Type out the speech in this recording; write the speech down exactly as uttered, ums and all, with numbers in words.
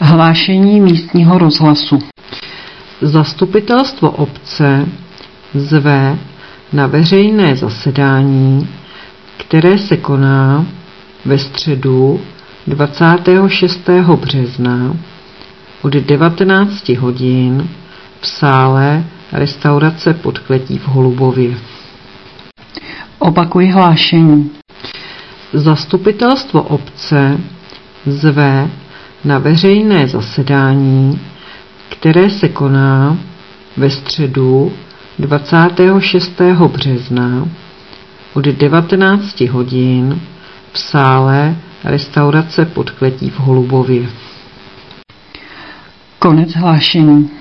Hlášení místního rozhlasu. Zastupitelstvo obce zve na veřejné zasedání, které se koná ve středu dvacátého šestého března od devatenácti hodin v sále restaurace Podkletí v Holubově. Opakuji hlášení. Zastupitelstvo obce zve na veřejné zasedání, které se koná ve středu dvacátého šestého března od devatenácti hodin v sále restaurace Podkletí v Holubově. Konec hlášení.